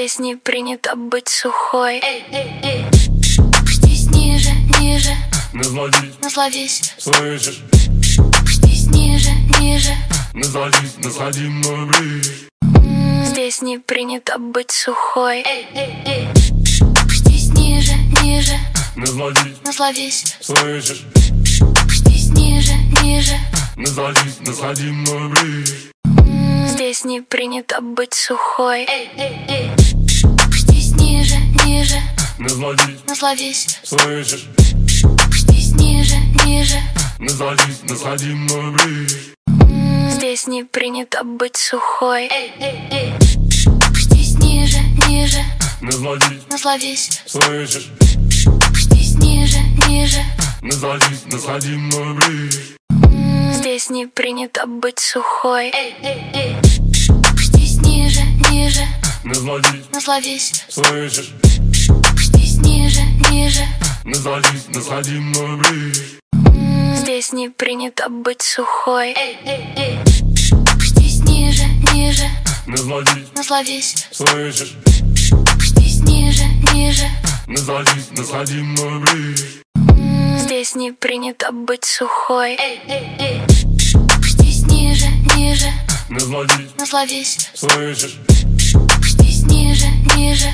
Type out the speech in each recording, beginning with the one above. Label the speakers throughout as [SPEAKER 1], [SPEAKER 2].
[SPEAKER 1] Здесь не принято быть сухой. Спустись ниже, ниже. Насладись,
[SPEAKER 2] слышишь?
[SPEAKER 1] Спустись ниже, ниже.
[SPEAKER 2] Наслади мной ближе.
[SPEAKER 1] Здесь не принято быть сухой. Спустись ниже, ниже. Насладись,
[SPEAKER 2] слышишь?
[SPEAKER 1] Спустись ниже, ниже.
[SPEAKER 2] Наслади мной ближе.
[SPEAKER 1] Здесь не принято быть сухой. Спустись ниже, ниже. Насладись,
[SPEAKER 2] слышишь?
[SPEAKER 1] Спустись ниже, ниже.
[SPEAKER 2] Наслади мной ближе.
[SPEAKER 1] Здесь не принято быть сухой. Спустись ниже, ниже. Насладись,
[SPEAKER 2] слышишь?
[SPEAKER 1] Спустись ниже, ниже.
[SPEAKER 2] Наслади мной ближе.
[SPEAKER 1] Здесь не принято быть сухой. Спустись ниже, ниже. Насладись,
[SPEAKER 2] слышишь?
[SPEAKER 1] Спустись ниже, ниже.
[SPEAKER 2] Наслади мной ближе.
[SPEAKER 1] Здесь не принято быть сухой. Спустись ниже, ниже. Насладись,
[SPEAKER 2] слышишь?
[SPEAKER 1] Спустись ниже, ниже.
[SPEAKER 2] Наслади мной ближе.
[SPEAKER 1] Здесь не принято быть сухой. Спустись ниже, ниже. Насладись,
[SPEAKER 2] слышишь?
[SPEAKER 1] Спустись ниже, ниже.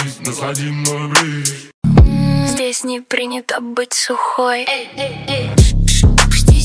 [SPEAKER 2] Наслади мной ближе.
[SPEAKER 1] Здесь не принято быть сухой.